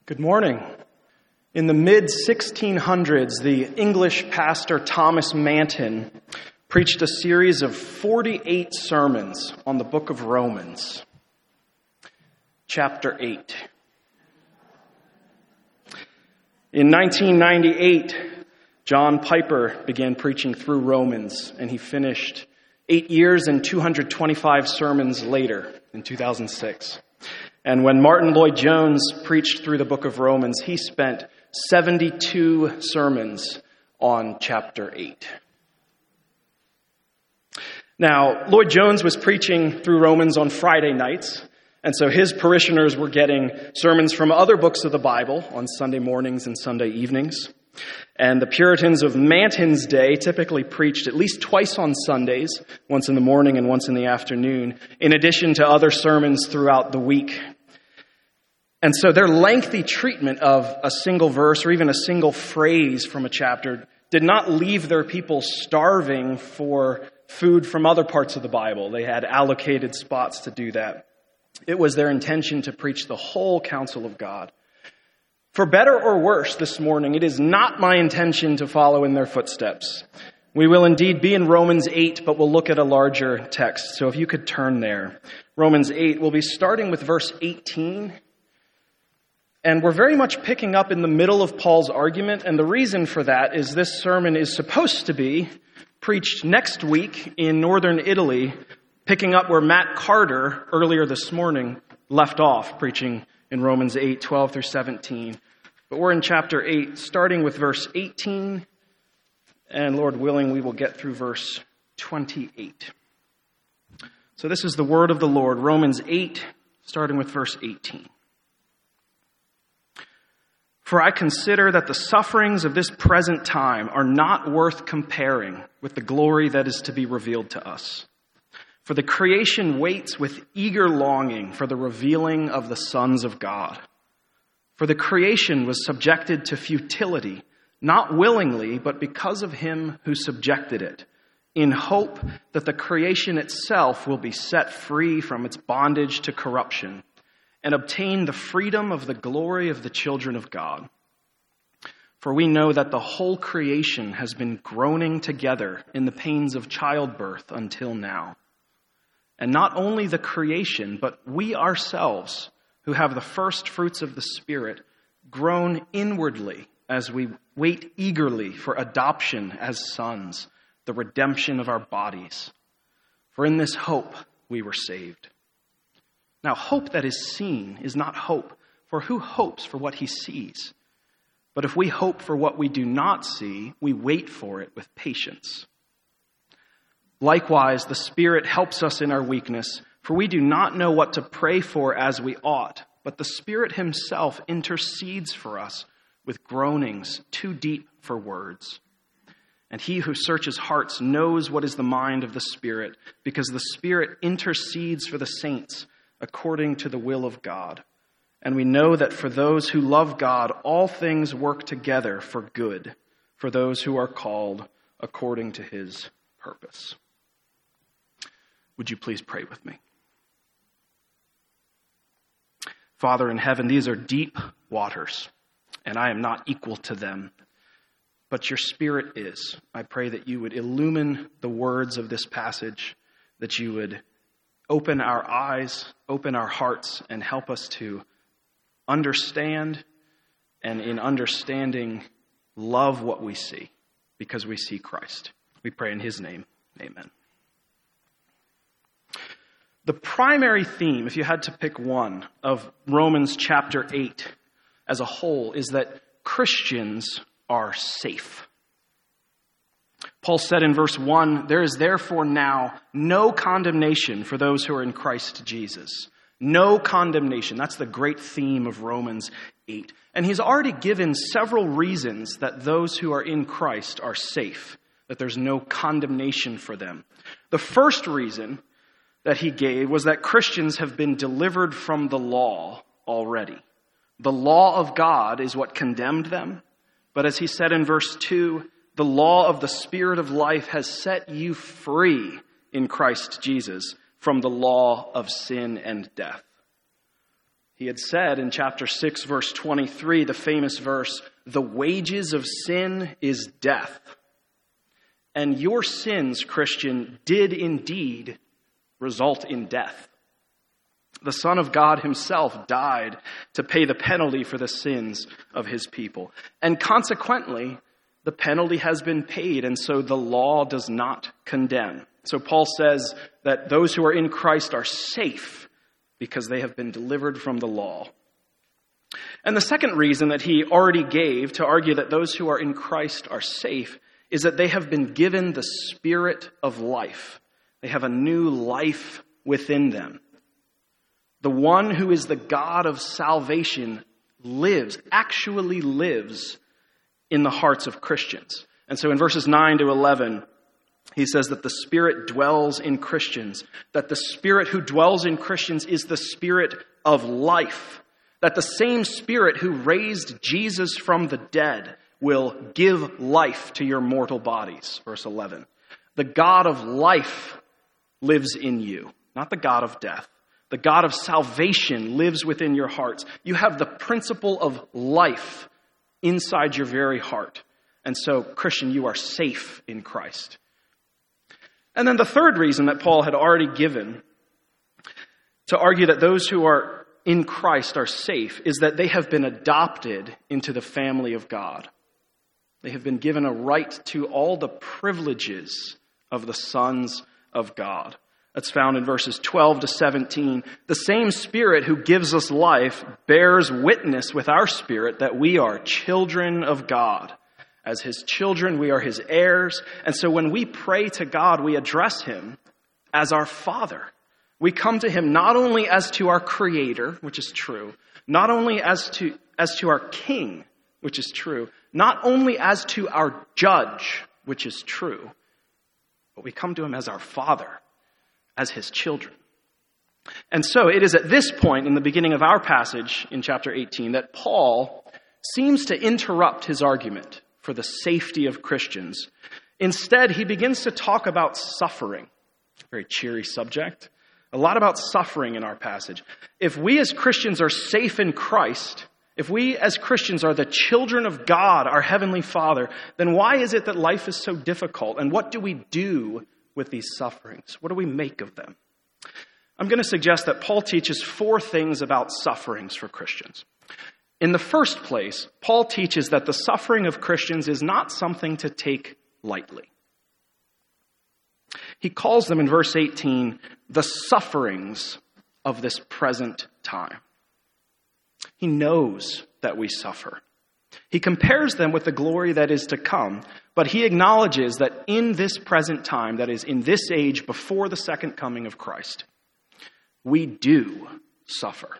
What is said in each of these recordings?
Good morning. In the mid-1600s, the English pastor Thomas Manton preached a series of 48 sermons on the book of Romans. Chapter 8. In 1998, John Piper began preaching through Romans, and he finished 8 years and 225 sermons later in 2006. And when Martin Lloyd-Jones preached through the book of Romans, he spent 72 sermons on chapter 8. Now, Lloyd-Jones was preaching through Romans on Friday nights, and so his parishioners were getting sermons from other books of the Bible on Sunday mornings and Sunday evenings. And the Puritans of Manton's day typically preached at least twice on Sundays, once in the morning and once in the afternoon, in addition to other sermons throughout the week. And so their lengthy treatment of a single verse or even a single phrase from a chapter did not leave their people starving for food from other parts of the Bible. They had allocated spots to do that. It was their intention to preach the whole counsel of God. For better or worse this morning, it is not my intention to follow in their footsteps. We will indeed be in Romans 8, but we'll look at a larger text. So if you could turn there. Romans 8, we'll be starting with verse 18. And we're very much picking up in the middle of Paul's argument. And the reason for that is this sermon is supposed to be preached next week in northern Italy, picking up where Matt Carter earlier this morning left off, preaching in Romans 8, 12 through 17. But we're in chapter 8, starting with verse 18, and Lord willing, we will get through verse 28. So this is the word of the Lord, Romans 8, starting with verse 18. For I consider that the sufferings of this present time are not worth comparing with the glory that is to be revealed to us. For the creation waits with eager longing for the revealing of the sons of God. For the creation was subjected to futility, not willingly, but because of him who subjected it, in hope that the creation itself will be set free from its bondage to corruption and obtain the freedom of the glory of the children of God. For we know that the whole creation has been groaning together in the pains of childbirth until now. And not only the creation, but we ourselves, who have the first fruits of the Spirit, groan inwardly as we wait eagerly for adoption as sons, the redemption of our bodies. For in this hope we were saved. Now, hope that is seen is not hope, for who hopes for what he sees? But if we hope for what we do not see, we wait for it with patience. Likewise, the Spirit helps us in our weakness, for we do not know what to pray for as we ought, but the Spirit himself intercedes for us with groanings too deep for words. And he who searches hearts knows what is the mind of the Spirit, because the Spirit intercedes for the saints according to the will of God. And we know that for those who love God, all things work together for good, for those who are called according to his purpose. Would you please pray with me? Father in heaven, these are deep waters, and I am not equal to them, but your Spirit is. I pray that you would illumine the words of this passage, that you would open our eyes, open our hearts, and help us to understand, and in understanding, love what we see, because we see Christ. We pray in his name. Amen. The primary theme, if you had to pick one, of Romans chapter 8 as a whole is that Christians are safe. Paul said in verse 1, "There is therefore now no condemnation for those who are in Christ Jesus." No condemnation. That's the great theme of Romans 8. And he's already given several reasons that those who are in Christ are safe, that there's no condemnation for them. The first reason that he gave was that Christians have been delivered from the law already. The law of God is what condemned them. But as he said in verse 2, the law of the Spirit of life has set you free in Christ Jesus from the law of sin and death. He had said in chapter 6, verse 23, the famous verse, "The wages of sin is death." And your sins, Christian, did indeed result in death. The Son of God himself died to pay the penalty for the sins of his people. And consequently, the penalty has been paid, and so the law does not condemn. So Paul says that those who are in Christ are safe because they have been delivered from the law. And the second reason that he already gave to argue that those who are in Christ are safe is that they have been given the Spirit of life. They have a new life within them. The one who is the God of salvation actually lives in the hearts of Christians. And so in verses 9 to 11, he says that the Spirit dwells in Christians, that the Spirit who dwells in Christians is the Spirit of life, that the same Spirit who raised Jesus from the dead will give life to your mortal bodies. Verse 11. The God of life lives in you, not the God of death. The God of salvation lives within your hearts. You have the principle of life inside your very heart. And so, Christian, you are safe in Christ. And then the third reason that Paul had already given to argue that those who are in Christ are safe is that they have been adopted into the family of God. They have been given a right to all the privileges of the sons of God. That's found in verses 12 to 17. The same Spirit who gives us life bears witness with our spirit that we are children of God. As his children, we are his heirs. And so when we pray to God, we address him as our Father. We come to him not only as to our Creator, which is true, not only as to our King, which is true, not only as to our Judge, which is true, but we come to him as our Father, as his children. And so it is at this point in the beginning of our passage in chapter 18 that Paul seems to interrupt his argument for the safety of Christians. Instead, he begins to talk about suffering. Very cheery subject. A lot about suffering in our passage. If we as Christians are safe in Christ, if we as Christians are the children of God, our Heavenly Father, then why is it that life is so difficult? And what do we do with these sufferings? What do we make of them? I'm going to suggest that Paul teaches 4 things about sufferings for Christians. In the first place, Paul teaches that the suffering of Christians is not something to take lightly. He calls them in verse 18, the sufferings of this present time. He knows that we suffer. He compares them with the glory that is to come, but he acknowledges that in this present time, that is, in this age before the second coming of Christ, we do suffer.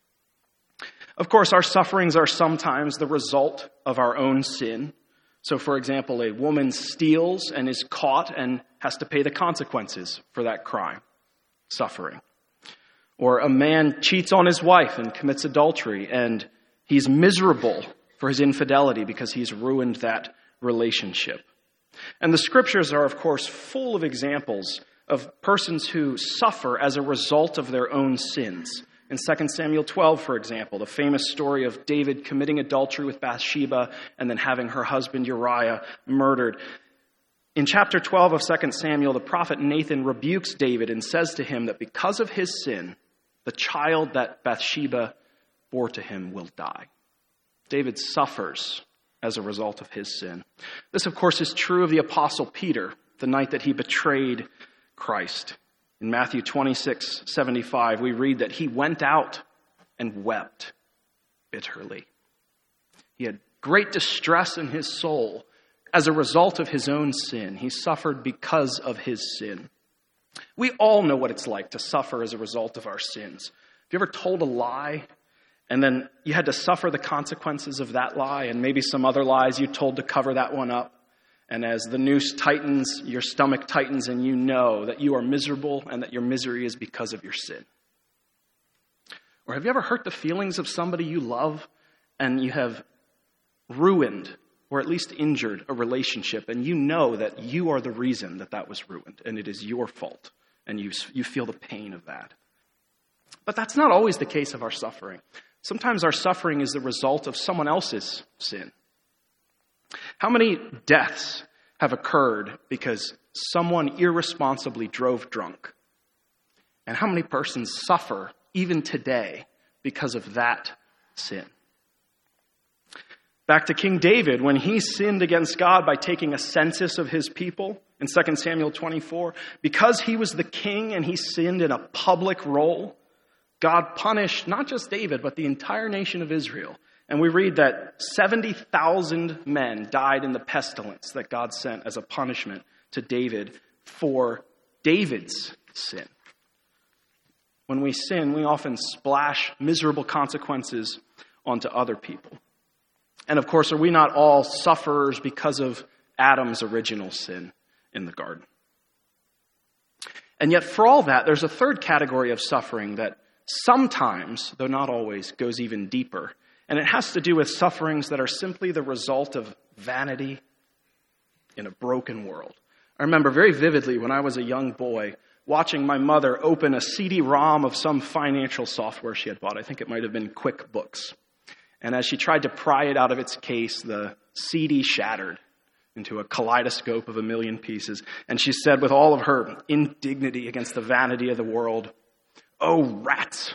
Of course, our sufferings are sometimes the result of our own sin. So, for example, a woman steals and is caught and has to pay the consequences for that crime, suffering. Or a man cheats on his wife and commits adultery, and he's miserable for his infidelity because he's ruined that relationship. And the scriptures are, of course, full of examples of persons who suffer as a result of their own sins. In 2 Samuel 12, for example, the famous story of David committing adultery with Bathsheba and then having her husband Uriah murdered. In chapter 12 of 2 Samuel, the prophet Nathan rebukes David and says to him that because of his sin, the child that Bathsheba bore to him will die. David suffers as a result of his sin. This, of course, is true of the Apostle Peter, the night that he betrayed Christ. In Matthew 26:75, we read that he went out and wept bitterly. He had great distress in his soul as a result of his own sin. He suffered because of his sin. We all know what it's like to suffer as a result of our sins. Have you ever told a lie and then you had to suffer the consequences of that lie and maybe some other lies you told to cover that one up? And as the noose tightens, your stomach tightens, and you know that you are miserable and that your misery is because of your sin. Or have you ever hurt the feelings of somebody you love and you have ruined or at least injured a relationship, and you know that you are the reason that that was ruined and it is your fault, and you feel the pain of that? But that's not always the case of our suffering. Sometimes our suffering is the result of someone else's sin. How many deaths have occurred because someone irresponsibly drove drunk? And how many persons suffer even today because of that sin? Back to King David, when he sinned against God by taking a census of his people in 2 Samuel 24, because he was the king and he sinned in a public role, God punished not just David, but the entire nation of Israel. And we read that 70,000 men died in the pestilence that God sent as a punishment to David for David's sin. When we sin, we often splash miserable consequences onto other people. And of course, are we not all sufferers because of Adam's original sin in the garden? And yet for all that, there's a third category of suffering that sometimes, though not always, goes even deeper. And it has to do with sufferings that are simply the result of vanity in a broken world. I remember very vividly when I was a young boy watching my mother open a CD-ROM of some financial software she had bought. I think it might have been QuickBooks. And as she tried to pry it out of its case, the CD shattered into a kaleidoscope of a million pieces. And she said with all of her indignity against the vanity of the world, "Oh, rats."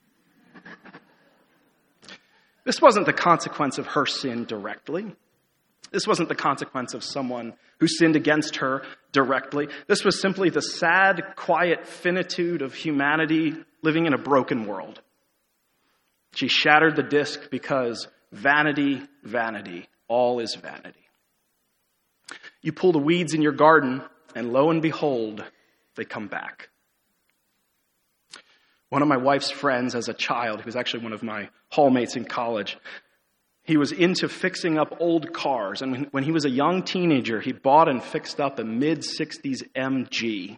This wasn't the consequence of her sin directly. This wasn't the consequence of someone who sinned against her directly. This was simply the sad, quiet finitude of humanity living in a broken world. She shattered the disc because vanity, vanity, all is vanity. You pull the weeds in your garden, and lo and behold, they come back. One of my wife's friends as a child, who was actually one of my hallmates in college, he was into fixing up old cars. And when he was a young teenager, he bought and fixed up a mid-60s MG.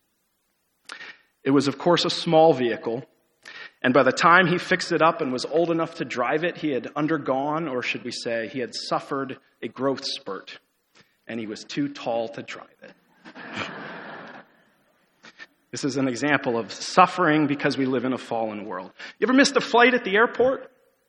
It was, of course, a small vehicle. And by the time he fixed it up and was old enough to drive it, he had undergone, or should we say, he had suffered a growth spurt. And he was too tall to drive it. This is an example of suffering because we live in a fallen world. You ever missed a flight at the airport?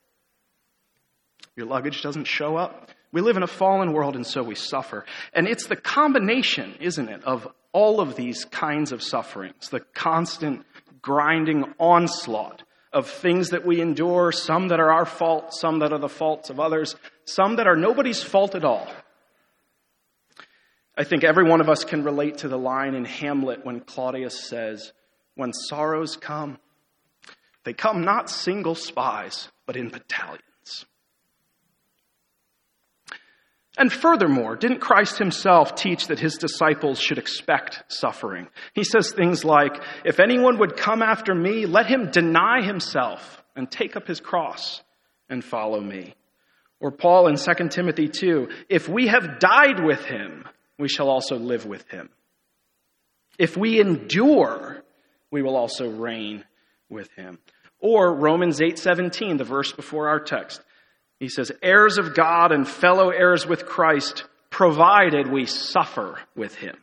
Your luggage doesn't show up? We live in a fallen world, and so we suffer. And it's the combination, isn't it, of all of these kinds of sufferings, the constant grinding onslaught of things that we endure, some that are our fault, some that are the faults of others, some that are nobody's fault at all. I think every one of us can relate to the line in Hamlet when Claudius says, "When sorrows come, they come not single spies, but in battalions." And furthermore, didn't Christ himself teach that his disciples should expect suffering? He says things like, "If anyone would come after me, let him deny himself and take up his cross and follow me." Or Paul in 2 Timothy 2, "If we have died with him, we shall also live with him. If we endure, we will also reign with him." Or Romans 8:17, the verse before our text. He says, "Heirs of God and fellow heirs with Christ, provided we suffer with him,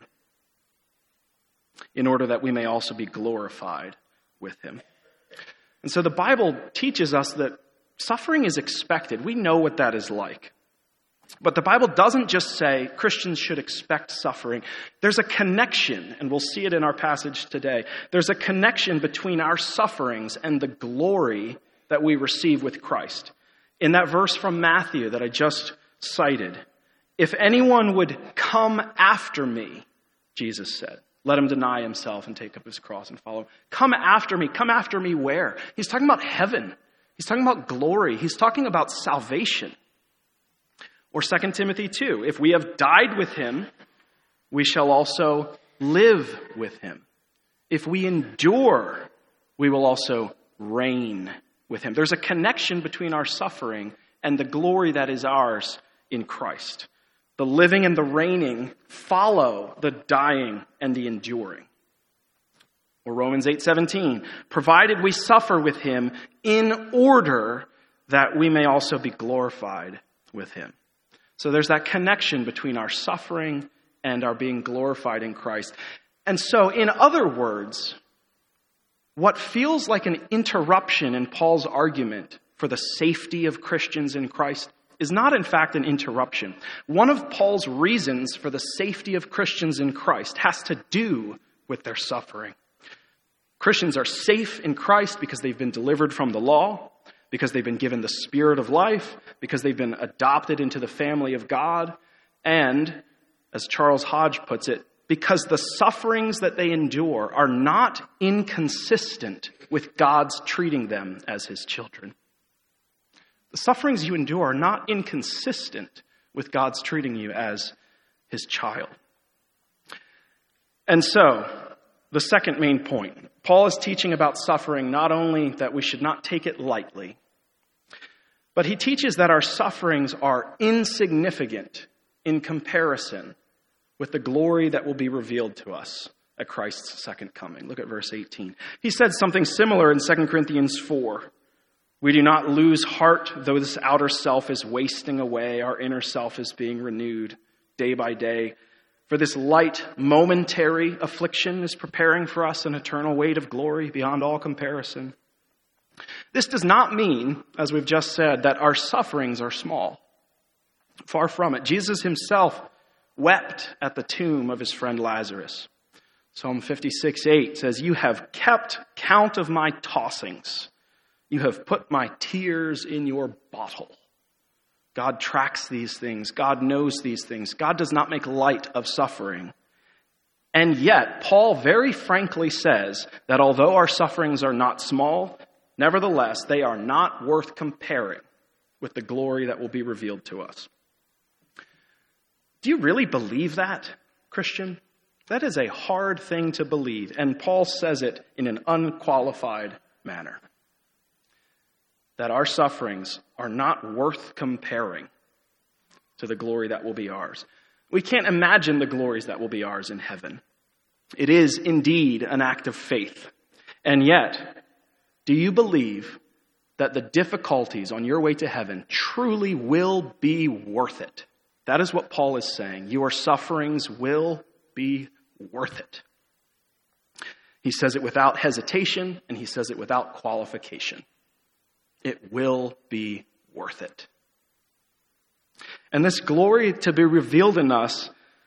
in order that we may also be glorified with him." And so the Bible teaches us that suffering is expected. We know what that is like. But the Bible doesn't just say Christians should expect suffering. There's a connection, and we'll see it in our passage today. There's a connection between our sufferings and the glory that we receive with Christ. In that verse from Matthew that I just cited, "If anyone would come after me," Jesus said, "let him deny himself and take up his cross and follow." Come after me. Come after me where? He's talking about heaven. He's talking about glory. He's talking about salvation. Or 2 Timothy 2, "If we have died with him, we shall also live with him. If we endure, we will also reign with him." There's a connection between our suffering and the glory that is ours in Christ. The living and the reigning follow the dying and the enduring. Or Romans 8:17, "Provided we suffer with him in order that we may also be glorified with him." So there's that connection between our suffering and our being glorified in Christ. And so, in other words, what feels like an interruption in Paul's argument for the safety of Christians in Christ is not, in fact, an interruption. One of Paul's reasons for the safety of Christians in Christ has to do with their suffering. Christians are safe in Christ because they've been delivered from the law, because they've been given the Spirit of life, because they've been adopted into the family of God, and, as Charles Hodge puts it, because the sufferings that they endure are not inconsistent with God's treating them as his children. The sufferings you endure are not inconsistent with God's treating you as his child. And so, the second main point, Paul is teaching about suffering not only that we should not take it lightly, but he teaches that our sufferings are insignificant in comparison with the glory that will be revealed to us at Christ's second coming. Look at verse 18. He said something similar in 2 Corinthians 4. We do not lose heart, though this outer self is wasting away. Our inner self is being renewed day by day. For this light, momentary affliction is preparing for us an eternal weight of glory beyond all comparison. This does not mean, as we've just said, that our sufferings are small. Far from it. Jesus himself wept at the tomb of his friend Lazarus. Psalm 56:8 says, "You have kept count of my tossings. You have put my tears in your bottle." God tracks these things. God knows these things. God does not make light of suffering. And yet, Paul very frankly says that although our sufferings are not small, nevertheless, they are not worth comparing with the glory that will be revealed to us. Do you really believe that, Christian? That is a hard thing to believe, and Paul says it in an unqualified manner. That our sufferings are not worth comparing to the glory that will be ours. We can't imagine the glories that will be ours in heaven. It is indeed an act of faith. And yet, do you believe that the difficulties on your way to heaven truly will be worth it? That is what Paul is saying. Your sufferings will be worth it. He says it without hesitation, and he says it without qualification. It will be worth it. And this glory to be revealed in us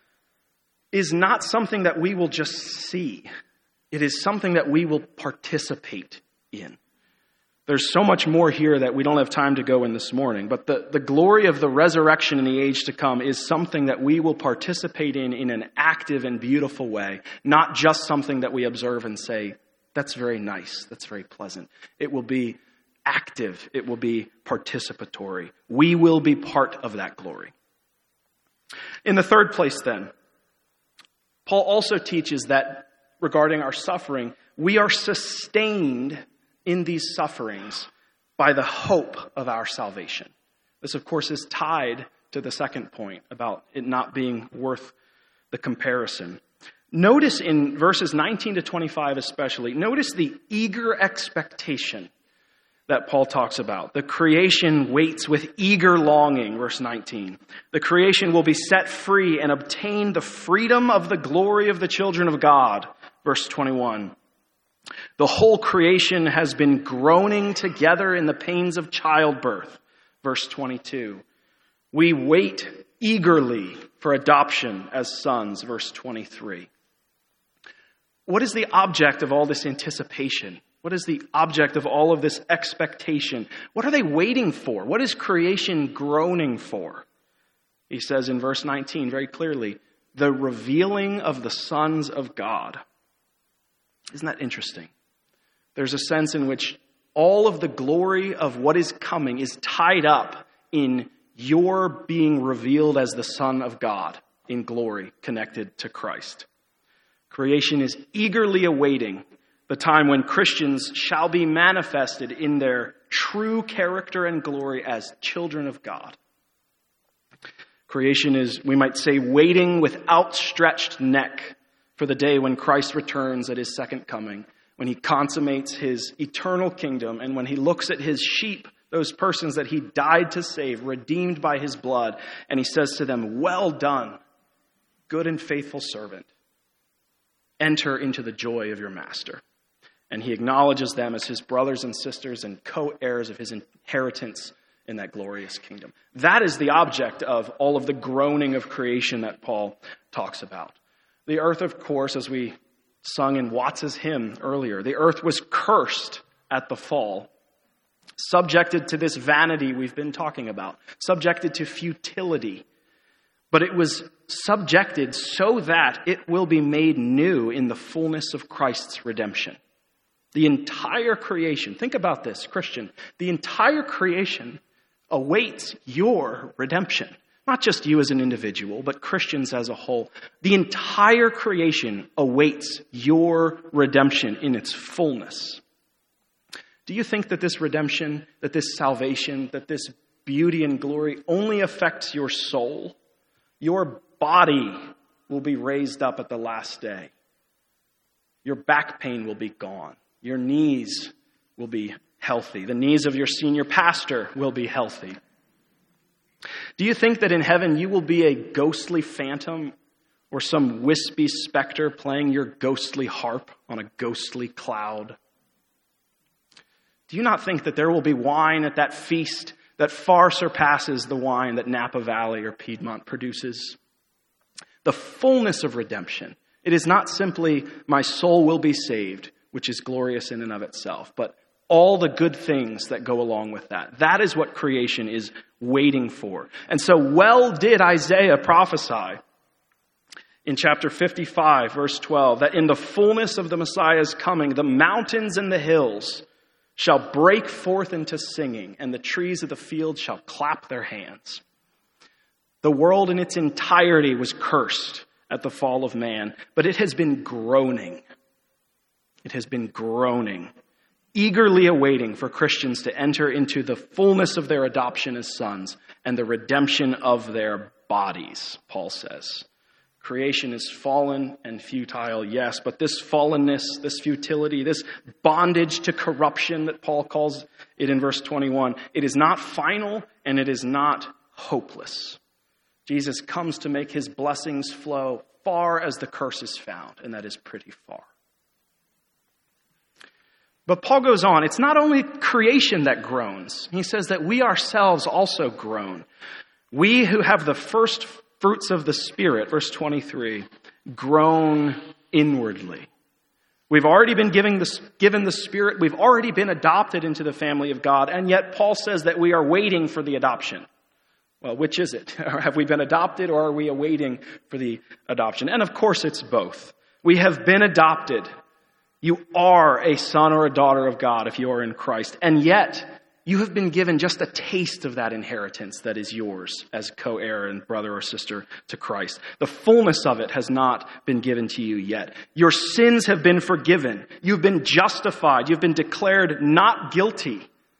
is not something that we will just see. It is something that we will participate in. There's so much more here that we don't have time to go in this morning. But the glory of the resurrection in the age to come is something that we will participate in an active and beautiful way. Not just something that we observe and say, that's very nice, that's very pleasant. It will be active. It will be participatory. We will be part of that glory. In the third place then, Paul also teaches that regarding our suffering, we are sustained in these sufferings by the hope of our salvation. This, of course, is tied to the second point about it not being worth the comparison. Notice in verses 19 to 25 especially, notice the eager expectation that Paul talks about. The creation waits with eager longing, verse 19. The creation will be set free and obtain the freedom of the glory of the children of God, verse 21. The whole creation has been groaning together in the pains of childbirth, verse 22. We wait eagerly for adoption as sons, verse 23. What is the object of all this anticipation? What is the object of all of this expectation? What are they waiting for? What is creation groaning for? He says in verse 19 very clearly, the revealing of the sons of God. Isn't that interesting? There's a sense in which all of the glory of what is coming is tied up in your being revealed as the Son of God in glory connected to Christ. Creation is eagerly awaiting the time when Christians shall be manifested in their true character and glory as children of God. Creation is, we might say, waiting with outstretched neck for the day when Christ returns at his second coming, when he consummates his eternal kingdom, and when he looks at his sheep, those persons that he died to save, redeemed by his blood, and he says to them, "Well done, good and faithful servant. Enter into the joy of your master." And he acknowledges them as his brothers and sisters and co-heirs of his inheritance in that glorious kingdom. That is the object of all of the groaning of creation that Paul talks about. The earth, of course, as we sung in Watts's hymn earlier, the earth was cursed at the fall, subjected to this vanity we've been talking about, subjected to futility. But it was subjected so that it will be made new in the fullness of Christ's redemption. The entire creation, think about this, Christian, the entire creation awaits your redemption. Not just you as an individual, but Christians as a whole. The entire creation awaits your redemption in its fullness. Do you think that this redemption, that this salvation, that this beauty and glory only affects your soul? Your body will be raised up at the last day. Your back pain will be gone. Your knees will be healthy. The knees of your senior pastor will be healthy. Do you think that in heaven you will be a ghostly phantom or some wispy specter playing your ghostly harp on a ghostly cloud? Do you not think that there will be wine at that feast that far surpasses the wine that Napa Valley or Piedmont produces? The fullness of redemption. It is not simply my soul will be saved, which is glorious in and of itself, but all the good things that go along with that. That is what creation is waiting for. And so well did Isaiah prophesy in chapter 55, verse 12, that in the fullness of the Messiah's coming, the mountains and the hills shall break forth into singing, and the trees of the field shall clap their hands. The world in its entirety was cursed at the fall of man, but it has been groaning. It has been groaning, eagerly awaiting for Christians to enter into the fullness of their adoption as sons and the redemption of their bodies, Paul says. Creation is fallen and futile, yes, but this fallenness, this futility, this bondage to corruption that Paul calls it in verse 21, it is not final and it is not hopeless. Jesus comes to make his blessings flow far as the curse is found, and that is pretty far. But Paul goes on, it's not only creation that groans. He says that we ourselves also groan. We who have the first fruits of the Spirit, verse 23, groan inwardly. We've already been given the Spirit. We've already been adopted into the family of God. And yet Paul says that we are waiting for the adoption. Well, which is it? Have we been adopted or are we awaiting for the adoption? And of course it's both. We have been adopted. You are a son or a daughter of God if you are in Christ. And yet, you have been given just a taste of that inheritance that is yours as co-heir and brother or sister to Christ. The fullness of it has not been given to you yet. Your sins have been forgiven. You've been justified. You've been declared not guilty.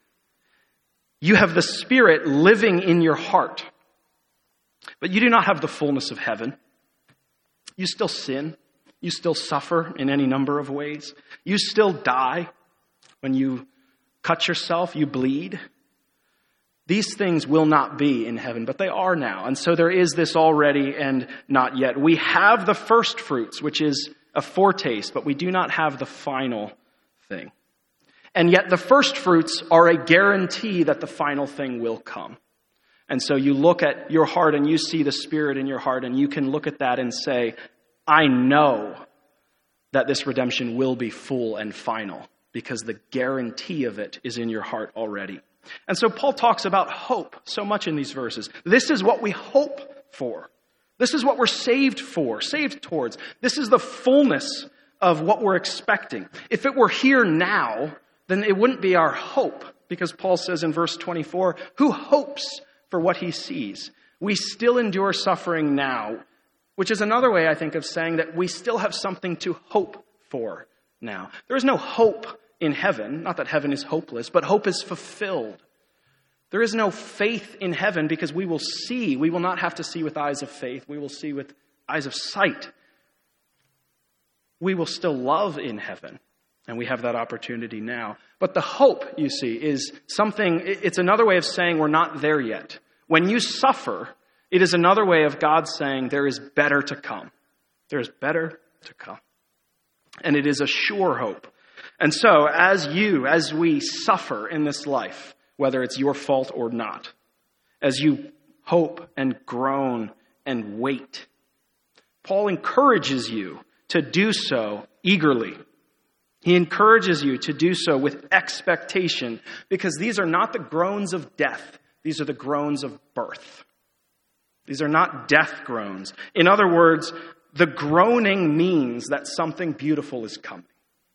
You have the Spirit living in your heart. But you do not have the fullness of heaven. You still sin. You still suffer in any number of ways. You still die when you cut yourself, you bleed. These things will not be in heaven, but they are now. And so there is this already and not yet. We have the first fruits, which is a foretaste, but we do not have the final thing. And yet the first fruits are a guarantee that the final thing will come. And so you look at your heart and you see the Spirit in your heart, and you can look at that and say, I know that this redemption will be full and final because the guarantee of it is in your heart already. And so Paul talks about hope so much in these verses. This is what we hope for. This is what we're saved for, saved towards. This is the fullness of what we're expecting. If it were here now, then it wouldn't be our hope, because Paul says in verse 24, who hopes for what he sees? We still endure suffering now, which is another way, I think, of saying that we still have something to hope for now. There is no hope in heaven, not that heaven is hopeless, but hope is fulfilled. There is no faith in heaven because we will see. We will not have to see with eyes of faith. We will see with eyes of sight. We will still love in heaven, and we have that opportunity now. But the hope, you see, is something, it's another way of saying we're not there yet. When you suffer, it is another way of God saying there is better to come. There is better to come. And it is a sure hope. And so, as we suffer in this life, whether it's your fault or not, as you hope and groan and wait, Paul encourages you to do so eagerly. He encourages you to do so with expectation, because these are not the groans of death. These are the groans of birth. These are not death groans. In other words, the groaning means that something beautiful is coming.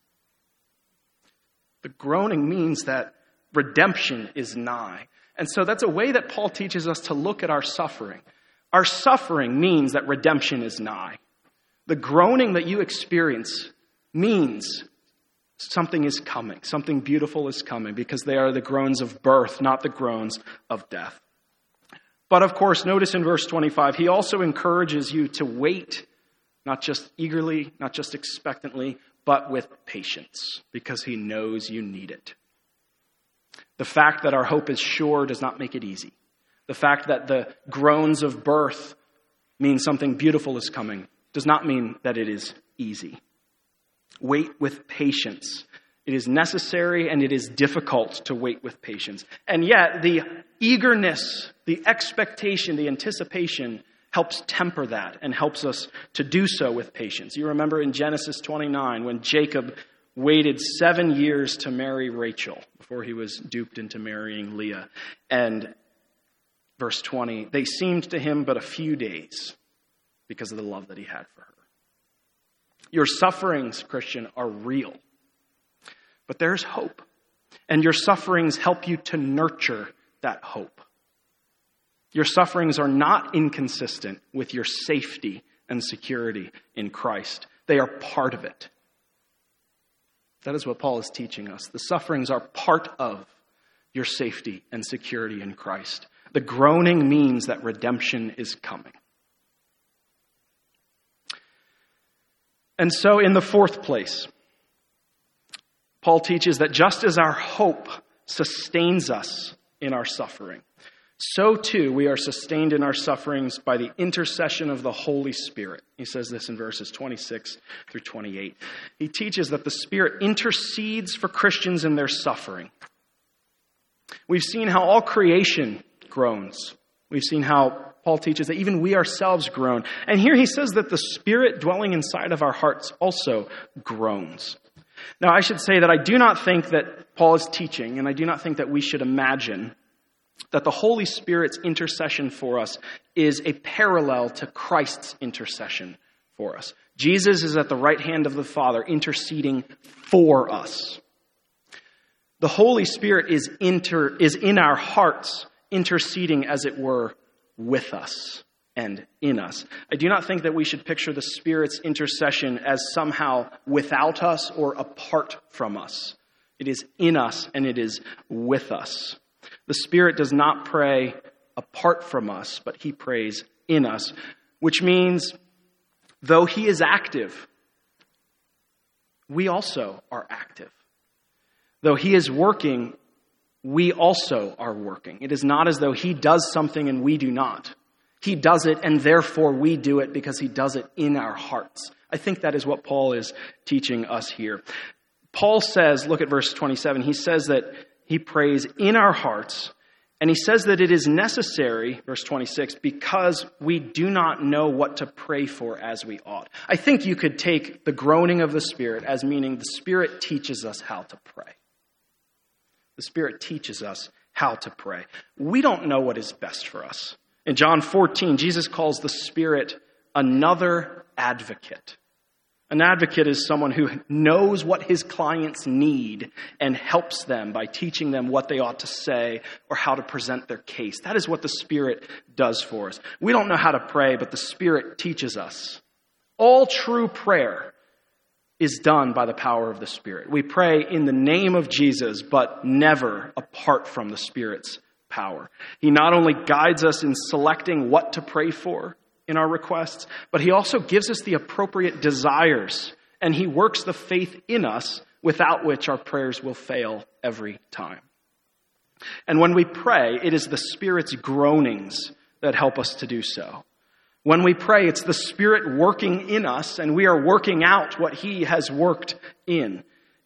The groaning means that redemption is nigh. And so that's a way that Paul teaches us to look at our suffering. Our suffering means that redemption is nigh. The groaning that you experience means something is coming. Something beautiful is coming, because they are the groans of birth, not the groans of death. But of course, notice in verse 25, he also encourages you to wait, not just eagerly, not just expectantly, but with patience, because he knows you need it. The fact that our hope is sure does not make it easy. The fact that the groans of birth mean something beautiful is coming does not mean that it is easy. Wait with patience. It is necessary and it is difficult to wait with patience. And yet, the eagerness, the expectation, the anticipation helps temper that and helps us to do so with patience. You remember in Genesis 29 when Jacob waited 7 years to marry Rachel before he was duped into marrying Leah. And verse 20, they seemed to him but a few days because of the love that he had for her. Your sufferings, Christian, are real. But there's hope. And your sufferings help you to nurture that hope. Your sufferings are not inconsistent with your safety and security in Christ. They are part of it. That is what Paul is teaching us. The sufferings are part of your safety and security in Christ. The groaning means that redemption is coming. And so in the fourth place, Paul teaches that just as our hope sustains us in our suffering, so too we are sustained in our sufferings by the intercession of the Holy Spirit. He says this in verses 26 through 28. He teaches that the Spirit intercedes for Christians in their suffering. We've seen how all creation groans. We've seen how Paul teaches that even we ourselves groan. And here he says that the Spirit dwelling inside of our hearts also groans. Now, I should say that I do not think that Paul is teaching, and I do not think that we should imagine that the Holy Spirit's intercession for us is a parallel to Christ's intercession for us. Jesus is at the right hand of the Father interceding for us. The Holy Spirit is in our hearts interceding, as it were, with us and in us. I do not think that we should picture the Spirit's intercession as somehow without us or apart from us. It is in us and it is with us. The Spirit does not pray apart from us, but he prays in us, which means though he is active, we also are active. Though he is working, we also are working. It is not as though he does something and we do not. He does it and therefore we do it because he does it in our hearts. I think that is what Paul is teaching us here. Paul says, look at verse 27, he says that he prays in our hearts, and he says that it is necessary, verse 26, because we do not know what to pray for as we ought. I think you could take the groaning of the Spirit as meaning the Spirit teaches us how to pray. The Spirit teaches us how to pray. We don't know what is best for us. In John 14, Jesus calls the Spirit another advocate. An advocate is someone who knows what his clients need and helps them by teaching them what they ought to say or how to present their case. That is what the Spirit does for us. We don't know how to pray, but the Spirit teaches us. All true prayer is done by the power of the Spirit. We pray in the name of Jesus, but never apart from the Spirit's power. He not only guides us in selecting what to pray for in our requests, but he also gives us the appropriate desires, and he works the faith in us without which our prayers will fail every time. And when we pray, it is the Spirit's groanings that help us to do so. When we pray, it's the Spirit working in us, and we are working out what he has worked in.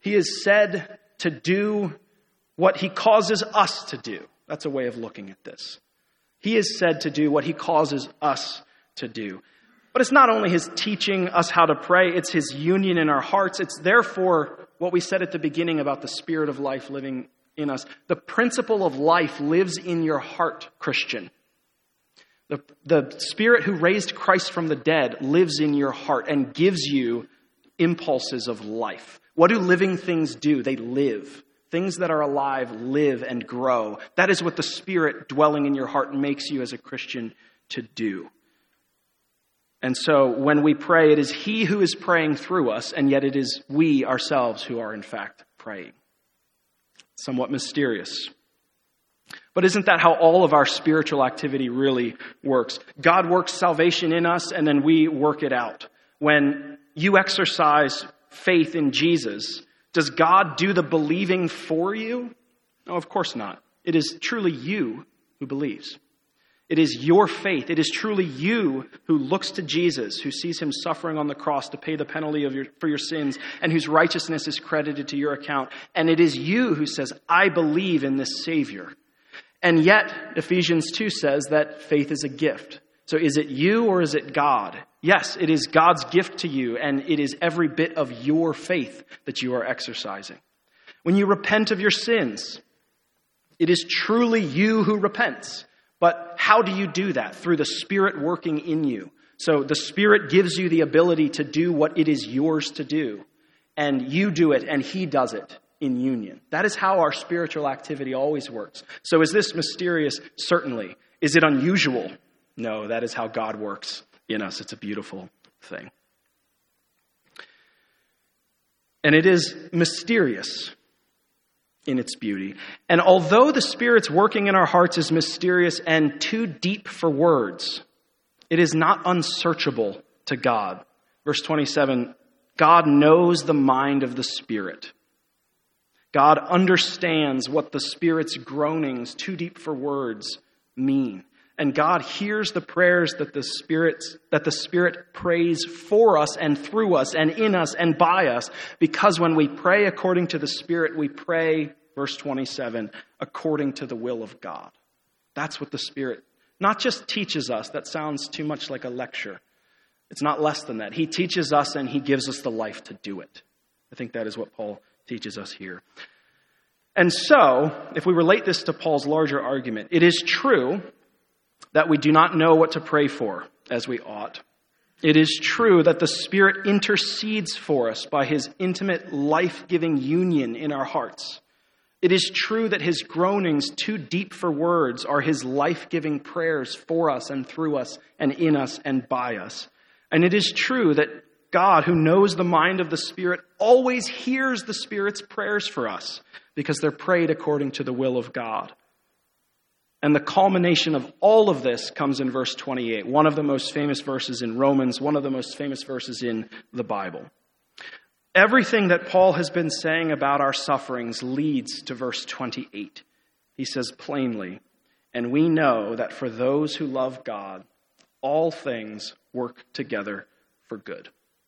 He is said to do what he causes us to do. That's a way of looking at this. He is said to do what he causes us to do. But it's not only his teaching us how to pray, it's his union in our hearts. It's therefore what we said at the beginning about the Spirit of life living in us. The principle of life lives in your heart, Christian. The Spirit who raised Christ from the dead lives in your heart and gives you impulses of life. What do living things do? They live. Things that are alive live and grow. That is what the Spirit dwelling in your heart makes you as a Christian to do. And so when we pray, it is he who is praying through us, and yet it is we ourselves who are in fact praying. Somewhat mysterious. But isn't that how all of our spiritual activity really works? God works salvation in us, and then we work it out. When you exercise faith in Jesus, does God do the believing for you? No, of course not. It is truly you who believes. It is your faith. It is truly you who looks to Jesus, who sees him suffering on the cross to pay the penalty for your sins, and whose righteousness is credited to your account. And it is you who says, I believe in this Savior. And yet, Ephesians 2 says that faith is a gift. So is it you or is it God? Yes, it is God's gift to you, and it is every bit of your faith that you are exercising. When you repent of your sins, it is truly you who repents. But how do you do that? Through the Spirit working in you. So the Spirit gives you the ability to do what it is yours to do. And you do it, and he does it in union. That is how our spiritual activity always works. So is this mysterious? Certainly. Is it unusual? No, that is how God works in us. It's a beautiful thing. And it is mysterious in its beauty. And although the Spirit's working in our hearts is mysterious and too deep for words, it is not unsearchable to God. Verse 27, God knows the mind of the Spirit. God understands what the Spirit's groanings, too deep for words, mean. And God hears the prayers that the Spirit prays for us and through us and in us and by us, because when we pray according to the Spirit, we pray, verse 27, according to the will of God. That's what the Spirit not just teaches us. That sounds too much like a lecture. It's not less than that. He teaches us and he gives us the life to do it. I think that is what Paul teaches us here. And so, if we relate this to Paul's larger argument, it is true that we do not know what to pray for as we ought. It is true that the Spirit intercedes for us by his intimate, life-giving union in our hearts. It is true that his groanings, too deep for words, are his life-giving prayers for us and through us and in us and by us. And it is true that God, who knows the mind of the Spirit, always hears the Spirit's prayers for us because they're prayed according to the will of God. And the culmination of all of this comes in verse 28, one of the most famous verses in Romans, one of the most famous verses in the Bible. Everything that Paul has been saying about our sufferings leads to verse 28. He says plainly, and we know that for those who love God, all things work together for good.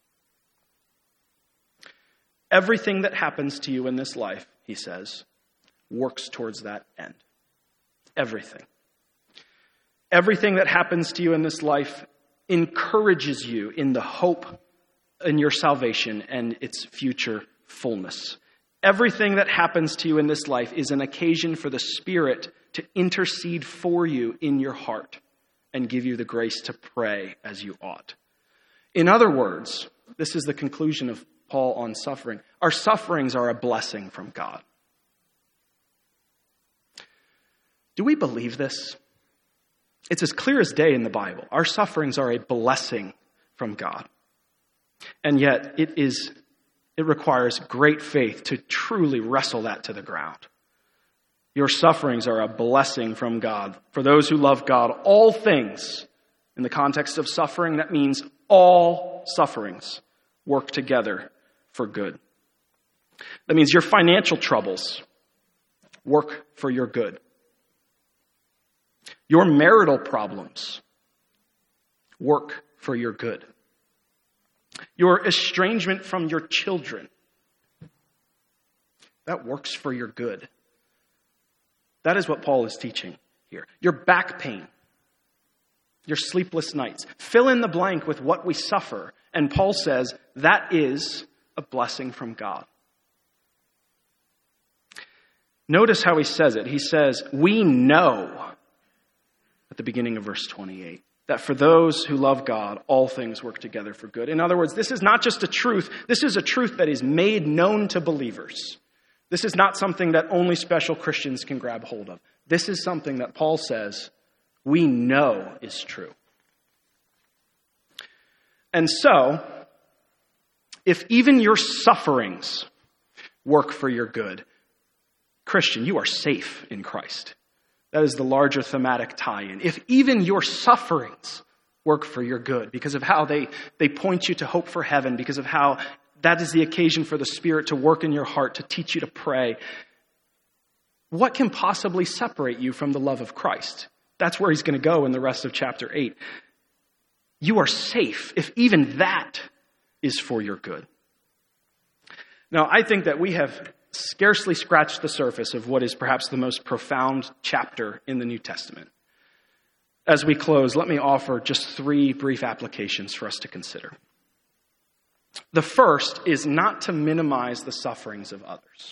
Everything that happens to you in this life, he says, works towards that end. Everything. Everything that happens to you in this life encourages you in the hope in your salvation and its future fullness. Everything that happens to you in this life is an occasion for the Spirit to intercede for you in your heart and give you the grace to pray as you ought. In other words, this is the conclusion of Paul on suffering. Our sufferings are a blessing from God. Do we believe this? It's as clear as day in the Bible. Our sufferings are a blessing from God. And yet it requires great faith to truly wrestle that to the ground. Your sufferings are a blessing from God. For those who love God, all things, in the context of suffering, that means all sufferings work together for good. That means your financial troubles work for your good. Your marital problems work for your good. Your estrangement from your children that works for your good. That is what Paul is teaching here. Your back pain, your sleepless nights. Fill in the blank with what we suffer. And Paul says that is a blessing from God. Notice how he says it. He says, we know, at the beginning of verse 28, that for those who love God, all things work together for good. In other words, this is not just a truth. This is a truth that is made known to believers. This is not something that only special Christians can grab hold of. This is something that Paul says we know is true. And so, if even your sufferings work for your good, Christian, you are safe in Christ. That is the larger thematic tie-in. If even your sufferings work for your good, because of how they point you to hope for heaven, because of how that is the occasion for the Spirit to work in your heart, to teach you to pray, what can possibly separate you from the love of Christ? That's where he's going to go in the rest of chapter 8. You are safe if even that is for your good. Now, I think that we have scarcely scratched the surface of what is perhaps the most profound chapter in the New Testament. As we close, let me offer just 3 brief applications for us to consider. The first is not to minimize the sufferings of others.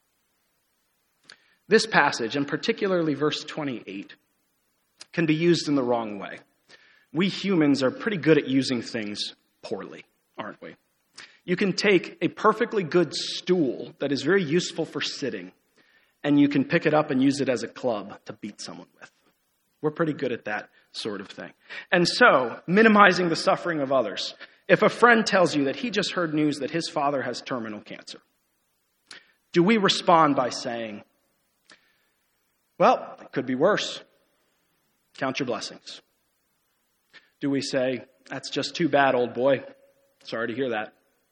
This passage, and particularly verse 28, can be used in the wrong way. We humans are pretty good at using things poorly, aren't we? You can take a perfectly good stool that is very useful for sitting, and you can pick it up and use it as a club to beat someone with. We're pretty good at that sort of thing. And so, minimizing the suffering of others. If a friend tells you that he just heard news that his father has terminal cancer, do we respond by saying, well, it could be worse. Count your blessings. Do we say, that's just too bad, old boy. Sorry to hear that.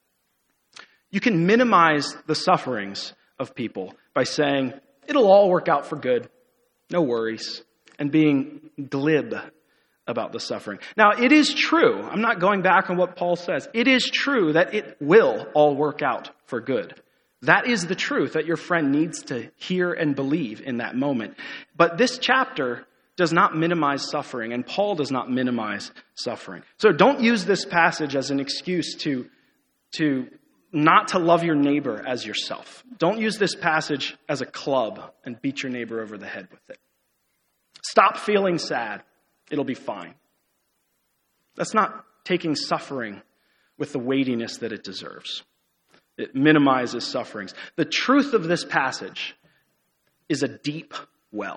You can minimize the sufferings of people by saying, it'll all work out for good. No worries. And being glib about the suffering. Now, it is true. I'm not going back on what Paul says. It is true that it will all work out for good. That is the truth that your friend needs to hear and believe in that moment. But this chapter does not minimize suffering, and Paul does not minimize suffering. So don't use this passage as an excuse to not to love your neighbor as yourself. Don't use this passage as a club and beat your neighbor over the head with it. Stop feeling sad. It'll be fine. That's not taking suffering with the weightiness that it deserves. It minimizes sufferings. The truth of this passage is a deep well.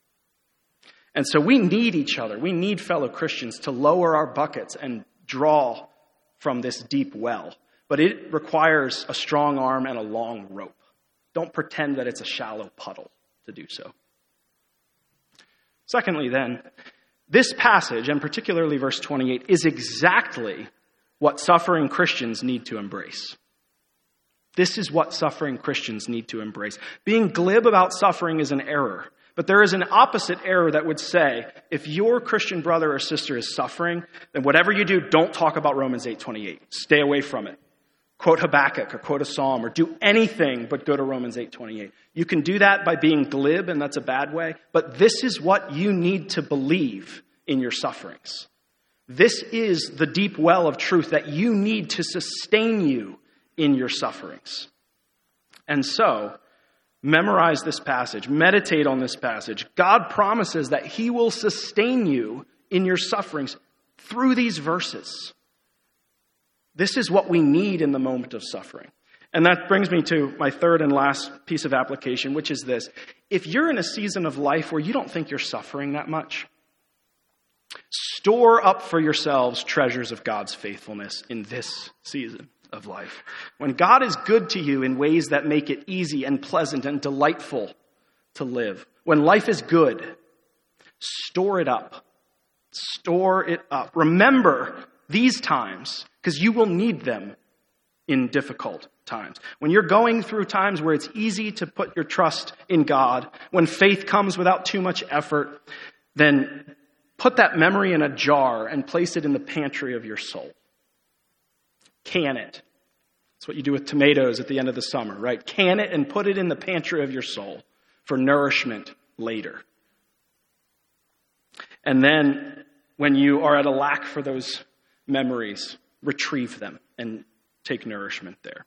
And so we need each other. We need fellow Christians to lower our buckets and draw from this deep well. But it requires a strong arm and a long rope. Don't pretend that it's a shallow puddle to do so. Secondly, then, this passage, and particularly verse 28, is exactly what suffering Christians need to embrace. This is what suffering Christians need to embrace. Being glib about suffering is an error. But there is an opposite error that would say, if your Christian brother or sister is suffering, then whatever you do, don't talk about Romans 8:28. Stay away from it. Quote Habakkuk or quote a psalm or do anything but go to Romans 8:28. You can do that by being glib, and that's a bad way. But this is what you need to believe in your sufferings. This is the deep well of truth that you need to sustain you in your sufferings. And so, memorize this passage. Meditate on this passage. God promises that he will sustain you in your sufferings through these verses. This is what we need in the moment of suffering. And that brings me to my third and last piece of application, which is this. If you're in a season of life where you don't think you're suffering that much, store up for yourselves treasures of God's faithfulness in this season of life. When God is good to you in ways that make it easy and pleasant and delightful to live, when life is good, store it up. Store it up. Remember these times, because you will need them in difficult times. When you're going through times where it's easy to put your trust in God, when faith comes without too much effort, then put that memory in a jar and place it in the pantry of your soul. Can it. It's what you do with tomatoes at the end of the summer, right? Can it and put it in the pantry of your soul for nourishment later. And then when you are at a lack for those memories, retrieve them and take nourishment there.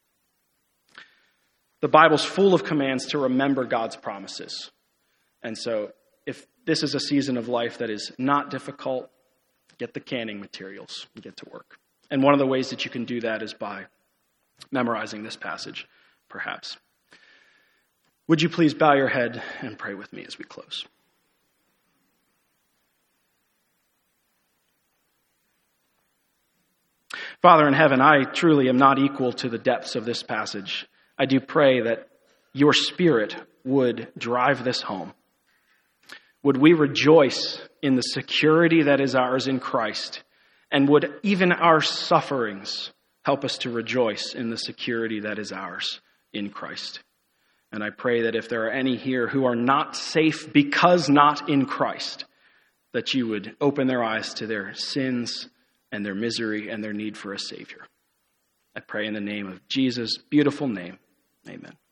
The Bible's full of commands to remember God's promises. And so if this is a season of life that is not difficult, get the canning materials and get to work. And one of the ways that you can do that is by memorizing this passage, perhaps. Would you please bow your head and pray with me as we close? Father in heaven, I truly am not equal to the depths of this passage. I do pray that your Spirit would drive this home. Would we rejoice in the security that is ours in Christ? And would even our sufferings help us to rejoice in the security that is ours in Christ? And I pray that if there are any here who are not safe because not in Christ, that you would open their eyes to their sins and their misery and their need for a Savior. I pray in the name of Jesus' beautiful name. Amen.